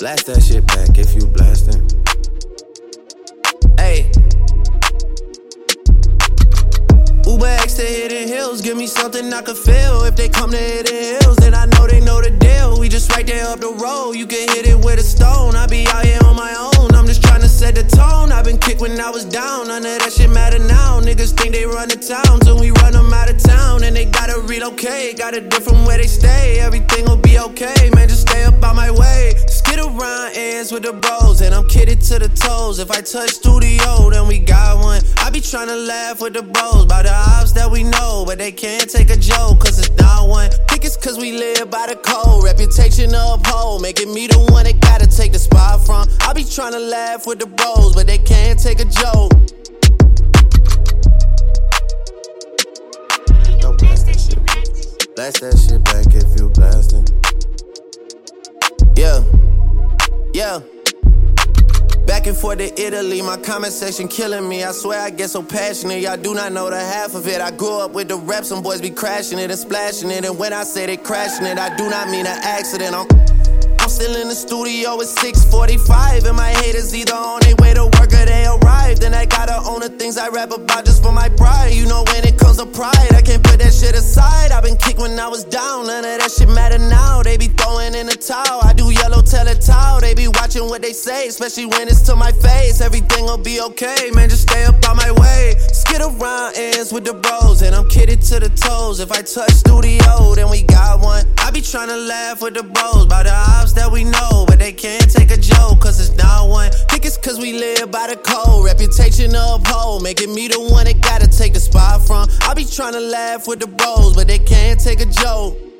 Blast that shit back if you blasting. Ayy. Uber X to Hidden Hills, give me something I can feel. If they come to Hidden Hills, then I know they know the deal. We just right there up the road, you can hit it with a stone. I be out here on my own, I'm just tryna set the tone. I been kicked when I was down, none of that shit matter now. Niggas think they run the town, till we run them out of town. And they gotta relocate, got a different where they stay. Everything will be okay, man, just stay up out my way. Skid around ends with the bros, and I'm kidded to the toes. If I touch studio, then we got one. I be tryna laugh with the bros by the ops that we know, but they can't take a joke, cause it's not one. Think it's cause we live by the code, reputation to uphold, making me the one that gotta take the spot from. I be tryna laugh with the bros, but they can't take a joke. Blast that shit back if you blasting. Yeah, yeah. Back and forth to Italy, my comment section killing me. I swear I get so passionate, y'all do not know the half of it. I grew up with the rap, some boys be crashing it and splashing it. And when I say they crashing it, I do not mean an accident. I'm still in the studio at 6:45, and my haters either on their way to work or they arrived. And I gotta own the things I rap about just for my pride. You know when it comes to pride, I can't put that shit aside. I been kicked when I was down, none of that shit matter now. They be throwing in the towel, I do yellow tell a towel. They be watching what they say, especially when it's to my face. Everything will be okay, man, just stay up on my way. Skid around ends with the bros, and I'm kidded to the toes. If I touch studio, then we got one. I be tryna laugh with the bros by the ops that we know, but they can't take a joke, cause it's not one. Think it's cause we live by the code, reputation to uphold, making me the one that gotta take the spot from. I be tryna laugh with the bros, but they can't take a joke.